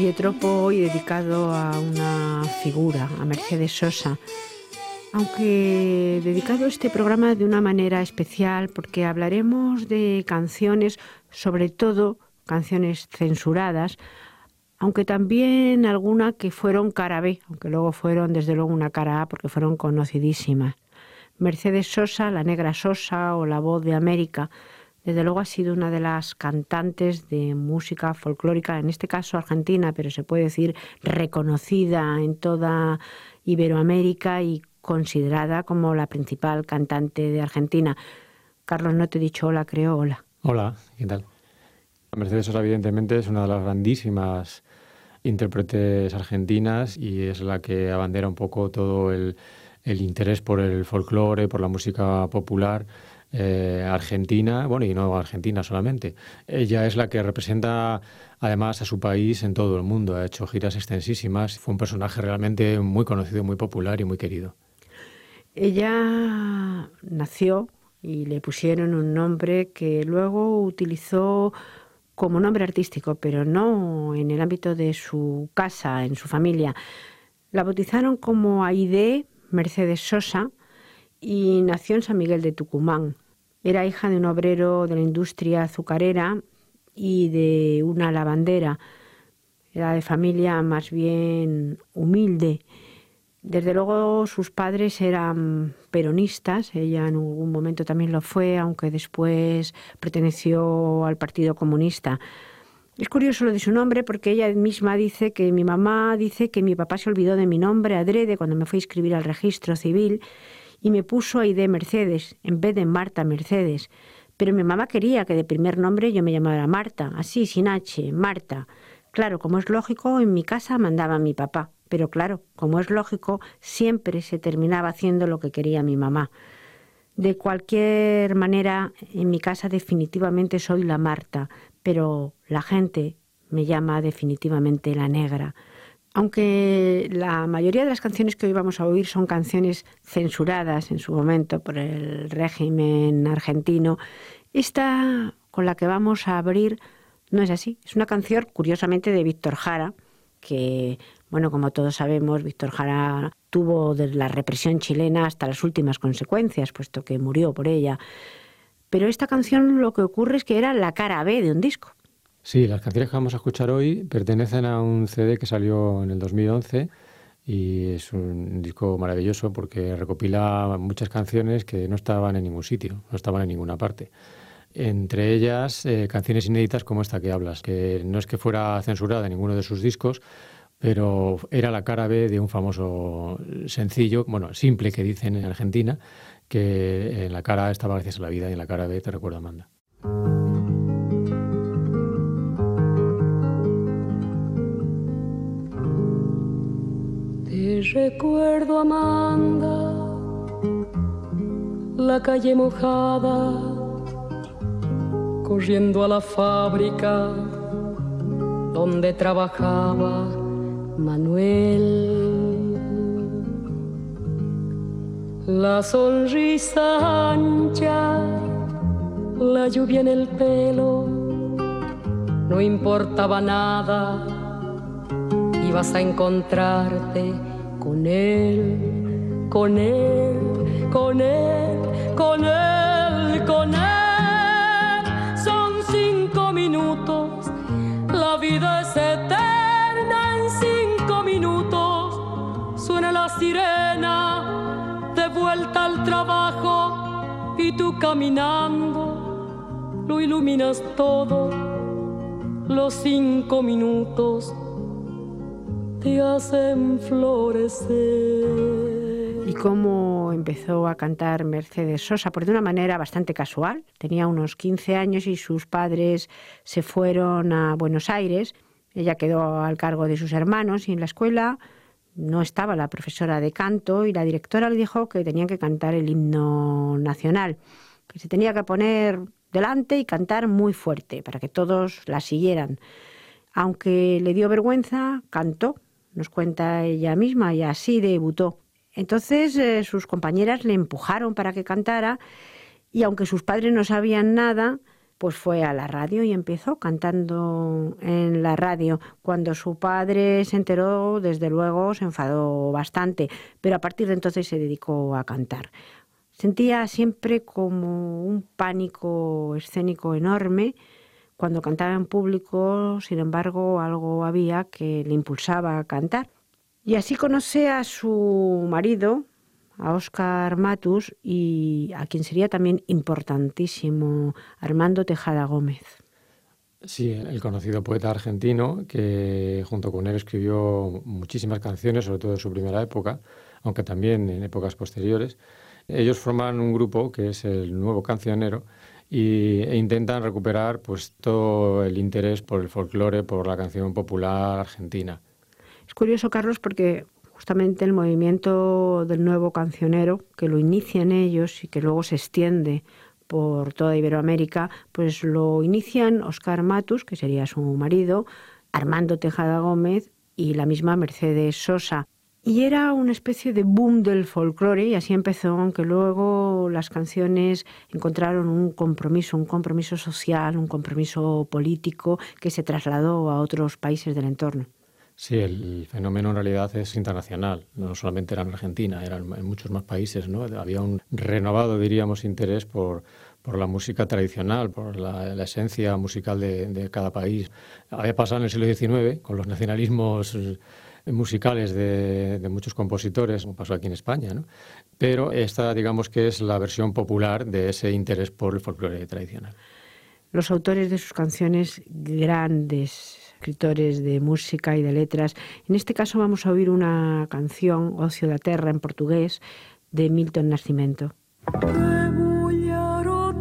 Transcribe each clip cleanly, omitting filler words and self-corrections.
heliotropo hoy dedicado a una figura, a Mercedes Sosa. Aunque dedicado este programa de una manera especial porque hablaremos de canciones, sobre todo canciones censuradas, aunque también algunas que fueron cara B, aunque luego fueron desde luego una cara A porque fueron conocidísimas. Mercedes Sosa, la Negra Sosa o la Voz de América, desde luego ha sido una de las cantantes de música folclórica, en este caso argentina, pero se puede decir reconocida en toda Iberoamérica y considerada como la principal cantante de Argentina. Carlos, no te he dicho hola, creo, hola. Hola, ¿qué tal? Mercedes Sosa evidentemente es una de las grandísimas intérpretes argentinas y es la que abandera un poco todo el interés por el folclore, por la música popular argentina, bueno, y no argentina solamente. Ella es la que representa además a su país en todo el mundo, ha hecho giras extensísimas, fue un personaje realmente muy conocido, muy popular y muy querido. Ella nació y le pusieron un nombre que luego utilizó como nombre artístico, pero no en el ámbito de su casa, en su familia. La bautizaron como Aide Mercedes Sosa y nació en San Miguel de Tucumán. Era hija de un obrero de la industria azucarera y de una lavandera. Era de familia más bien humilde. Desde luego sus padres eran peronistas, ella en algún momento también lo fue, aunque después perteneció al Partido Comunista. Es curioso lo de su nombre porque ella misma dice que mi mamá dice que mi papá se olvidó de mi nombre adrede cuando me fue a inscribir al registro civil y me puso Aide Mercedes en vez de Marta Mercedes. Pero mi mamá quería que de primer nombre yo me llamara Marta, así, sin H, Marta. Claro, como es lógico, en mi casa mandaba mi papá. Pero claro, como es lógico, siempre se terminaba haciendo lo que quería mi mamá. De cualquier manera, en mi casa definitivamente soy la Marta, pero la gente me llama definitivamente la Negra. Aunque la mayoría de las canciones que hoy vamos a oír son canciones censuradas en su momento por el régimen argentino, esta con la que vamos a abrir no es así. Es una canción, curiosamente, de Víctor Jara, que, bueno, como todos sabemos, Víctor Jara tuvo desde la represión chilena hasta las últimas consecuencias, puesto que murió por ella. Pero esta canción lo que ocurre es que era la cara B de un disco. Sí, las canciones que vamos a escuchar hoy pertenecen a un CD que salió en el 2011 y es un disco maravilloso porque recopila muchas canciones que no estaban en ningún sitio, no estaban en ninguna parte. Entre ellas, canciones inéditas como esta que hablas, que no es que fuera censurada en ninguno de sus discos, pero era la cara B de un famoso sencillo, bueno, simple que dicen en Argentina, que en la cara A estaba Gracias a la vida y en la cara B Te recuerdo, Amanda. Te recuerdo, Amanda, la calle mojada, corriendo a la fábrica donde trabajaba Manuel. La sonrisa ancha, la lluvia en el pelo, no importaba nada, ibas a encontrarte con él, con él, con él, con él, con él. Son 5 minutos, la vida es eterna en 5 minutos. Suena la sirena, de vuelta al trabajo, y tú caminando, lo iluminas todo. Los 5 minutos te hacen florecer. ¿Y cómo empezó a cantar Mercedes Sosa? Pues de una manera bastante casual. Tenía unos 15 años y sus padres se fueron a Buenos Aires. Ella quedó al cargo de sus hermanos y en la escuela no estaba la profesora de canto y la directora le dijo que tenían que cantar el himno nacional, que se tenía que poner delante y cantar muy fuerte para que todos la siguieran. Aunque le dio vergüenza, cantó. Nos cuenta ella misma, y así debutó. Entonces sus compañeras le empujaron para que cantara y aunque sus padres no sabían nada, pues fue a la radio y empezó cantando en la radio. Cuando su padre se enteró, desde luego se enfadó bastante, pero a partir de entonces se dedicó a cantar. Sentía siempre como un pánico escénico enorme. Cuando cantaba en público, sin embargo, algo había que le impulsaba a cantar. Y así conoce a su marido, a Óscar Matus, y a quien sería también importantísimo, Armando Tejada Gómez. Sí, el conocido poeta argentino que junto con él escribió muchísimas canciones, sobre todo en su primera época, aunque también en épocas posteriores. Ellos forman un grupo que es el Nuevo Cancionero e intentan recuperar pues todo el interés por el folclore, por la canción popular argentina. Es curioso, Carlos, porque justamente el movimiento del Nuevo Cancionero, que lo inician ellos y que luego se extiende por toda Iberoamérica, pues lo inician Óscar Matus, que sería su marido, Armando Tejada Gómez y la misma Mercedes Sosa. Y era una especie de boom del folclore y así empezó, aunque luego las canciones encontraron un compromiso social, un compromiso político que se trasladó a otros países del entorno. Sí, el fenómeno en realidad es internacional, no solamente era en Argentina, era en muchos más países, ¿no? Había un renovado, diríamos, interés por la música tradicional, por la esencia musical de cada país. Había pasado en el siglo XIX con los nacionalismos musicales de muchos compositores, como pasó aquí en España, ¿no? Pero esta, digamos que es la versión popular de ese interés por el folclore tradicional. Los autores de sus canciones, grandes escritores de música y de letras. En este caso vamos a oír una canción, Ocio da Terra, en portugués, de Milton Nascimento. Debulhar o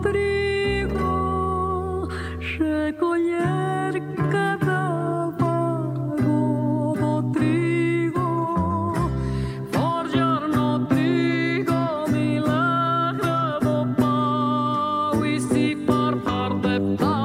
trigo, recolher cada vago do trigo, forjar no trigo milagre do pau e se fartar de pau.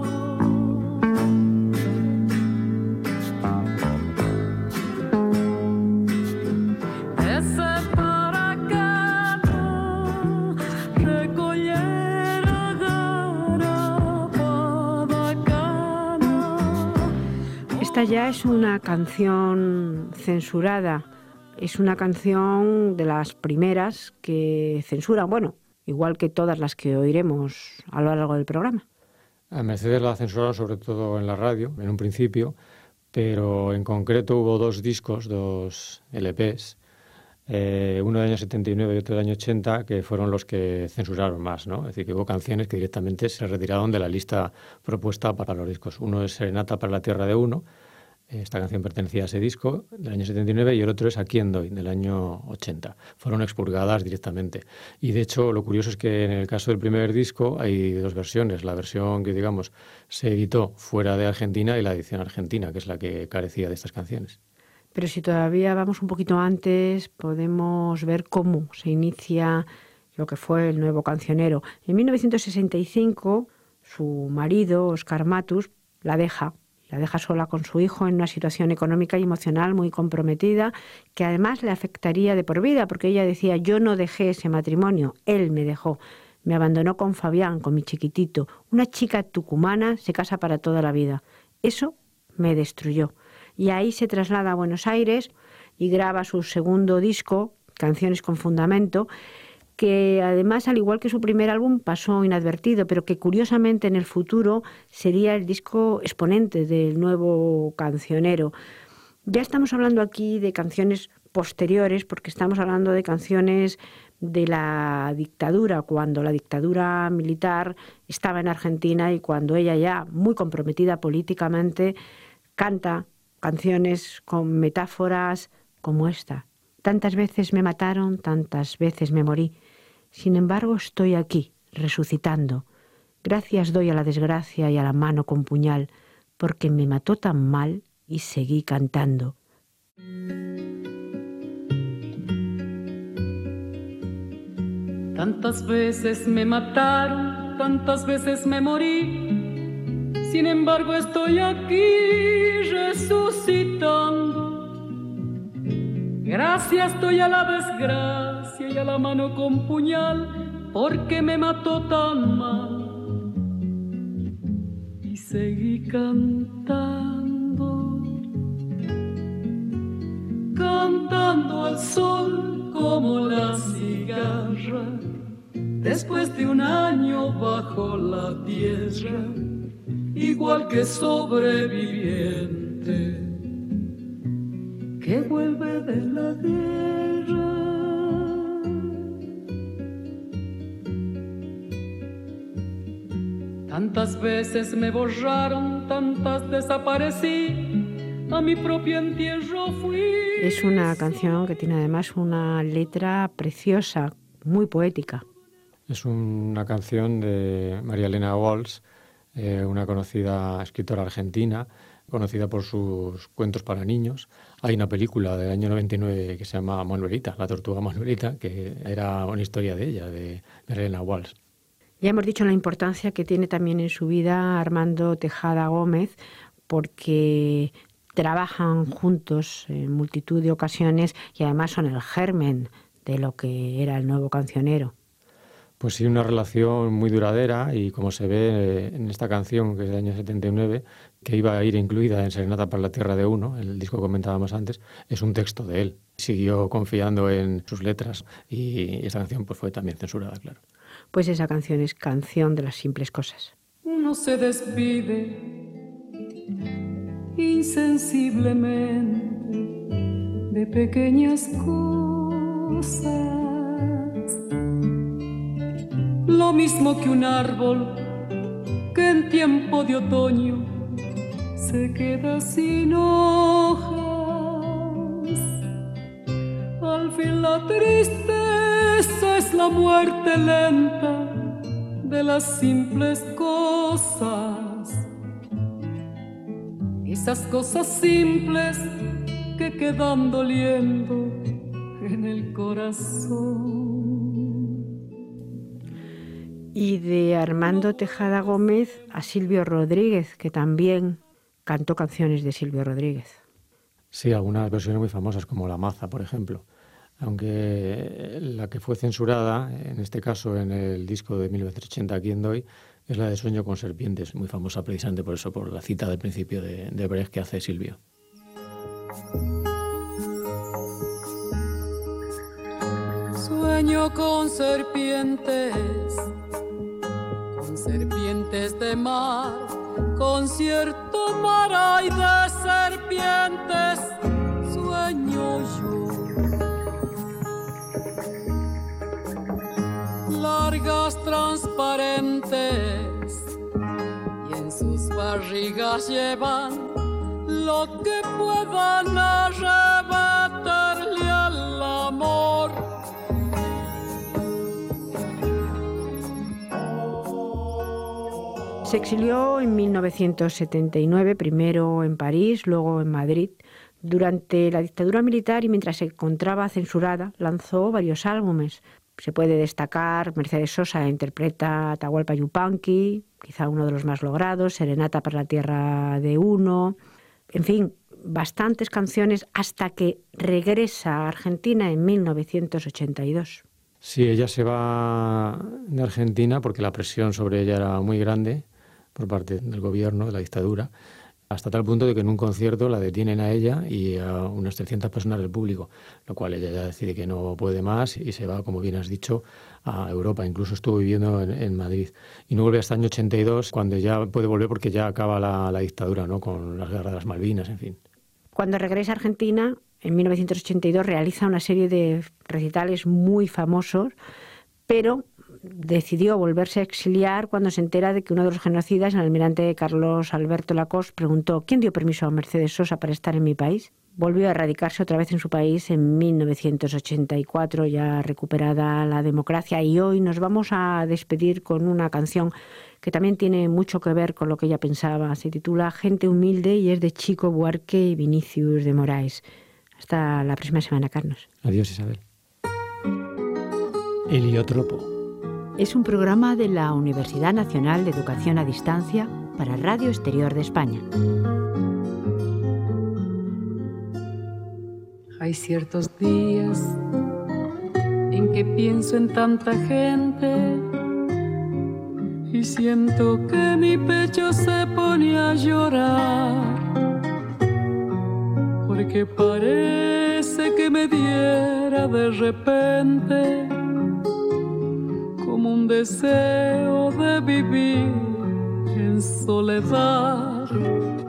Esta ya es una canción censurada, es una canción de las primeras que censuran, bueno, igual que todas las que oiremos a lo largo del programa. A Mercedes la censuraron sobre todo en la radio, en un principio, pero en concreto hubo dos discos, dos LPs, uno del año 79 y otro del año 80, que fueron los que censuraron más, ¿no? Es decir, que hubo canciones que directamente se retiraron de la lista propuesta para los discos. Uno es Serenata para la Tierra de Uno, esta canción pertenecía a ese disco del año 79, y el otro es ¿A quién doy?, del año 80. Fueron expurgadas directamente. Y de hecho, lo curioso es que en el caso del primer disco hay dos versiones. La versión que, digamos, se editó fuera de Argentina y la edición argentina, que es la que carecía de estas canciones. Pero si todavía vamos un poquito antes, podemos ver cómo se inicia lo que fue el Nuevo Cancionero. En 1965, su marido, Óscar Matus, la deja sola con su hijo en una situación económica y emocional muy comprometida, que además le afectaría de por vida, porque ella decía, yo no dejé ese matrimonio, él me dejó. Me abandonó con Fabián, con mi chiquitito. Una chica tucumana se casa para toda la vida. Eso me destruyó. Y ahí se traslada a Buenos Aires y graba su segundo disco, Canciones con Fundamento, que además, al igual que su primer álbum, pasó inadvertido, pero que curiosamente en el futuro sería el disco exponente del Nuevo Cancionero. Ya estamos hablando aquí de canciones posteriores, porque estamos hablando de canciones de la dictadura, cuando la dictadura militar estaba en Argentina y cuando ella, ya muy comprometida políticamente, canta canciones con metáforas como esta. Tantas veces me mataron, tantas veces me morí. Sin embargo, estoy aquí, resucitando. Gracias doy a la desgracia y a la mano con puñal, porque me mató tan mal y seguí cantando. Tantas veces me mataron, tantas veces me morí. Sin embargo, estoy aquí resucitando. Gracias doy a la desgracia y a la mano con puñal, porque me mató tan mal seguí cantando, cantando al sol como la cigarra, después de un año bajo la tierra, igual que sobreviviente que vuelve de la guerra. Tantas veces me borraron, tantas desaparecí, a mi propio entierro fui. Es una canción que tiene además una letra preciosa, muy poética. Es una canción de María Elena Walsh, una conocida escritora argentina, conocida por sus cuentos para niños. Hay una película del año 99 que se llama Manuelita, la tortuga Manuelita, que era una historia de ella, de María Elena Walsh. Ya hemos dicho la importancia que tiene también en su vida Armando Tejada Gómez, porque trabajan juntos en multitud de ocasiones y además son el germen de lo que era el nuevo cancionero. Pues sí, una relación muy duradera y como se ve en esta canción, que es del año 79, que iba a ir incluida en Serenata para la Tierra de Uno, el disco que comentábamos antes, es un texto de él. Siguió confiando en sus letras y esta canción pues fue también censurada, claro. Pues esa canción es Canción de las simples cosas. Uno se despide insensiblemente de pequeñas cosas, lo mismo que un árbol que en tiempo de otoño se queda sin hojas. Al fin la tristeza es la muerte lenta de las simples cosas, esas cosas simples que quedan doliendo en el corazón. Y de Armando Tejada Gómez a Silvio Rodríguez, que también cantó canciones de Silvio Rodríguez. Sí, algunas versiones muy famosas, como La Maza, por ejemplo. Aunque la que fue censurada, en este caso en el disco de 1980, Aquí en Doy, es la de Sueño con serpientes, muy famosa precisamente por eso, por la cita del principio de Brecht que hace Silvio. Sueño con serpientes de mar, con cierto mar hay de serpientes, sueño yo. Largas, transparentes, y en sus barrigas llevan lo que puedan arrebatarle al amor. Se exilió en 1979, primero en París, luego en Madrid. Durante la dictadura militar y mientras se encontraba censurada, lanzó varios álbumes. Se puede destacar Mercedes Sosa interpreta Atahualpa Yupanqui, quizá uno de los más logrados, Serenata para la Tierra de Uno, en fin, bastantes canciones hasta que regresa a Argentina en 1982. Sí, ella se va de Argentina porque la presión sobre ella era muy grande por parte del gobierno, de la dictadura, hasta tal punto de que en un concierto la detienen a ella y a unas 300 personas del público, lo cual ella ya decide que no puede más y se va, como bien has dicho, a Europa. Incluso estuvo viviendo en Madrid. Y no vuelve hasta el año 82, cuando ya puede volver porque ya acaba la dictadura, ¿no? Con las guerras de las Malvinas, en fin. Cuando regresa a Argentina, en 1982, realiza una serie de recitales muy famosos, pero decidió volverse a exiliar cuando se entera de que uno de los genocidas, el almirante Carlos Alberto Lacoste, preguntó ¿quién dio permiso a Mercedes Sosa para estar en mi país? Volvió a radicarse otra vez en su país en 1984, ya recuperada la democracia, y hoy nos vamos a despedir con una canción que también tiene mucho que ver con lo que ella pensaba. Se titula Gente Humilde y es de Chico Buarque y Vinicius de Moraes. Hasta la próxima semana, Carlos. Adiós, Isabel. Heliotropo. Es un programa de la Universidad Nacional de Educación a Distancia para Radio Exterior de España. Hay ciertos días en que pienso en tanta gente, y siento que mi pecho se pone a llorar, porque parece que me diera de repente como un deseo de vivir en soledad.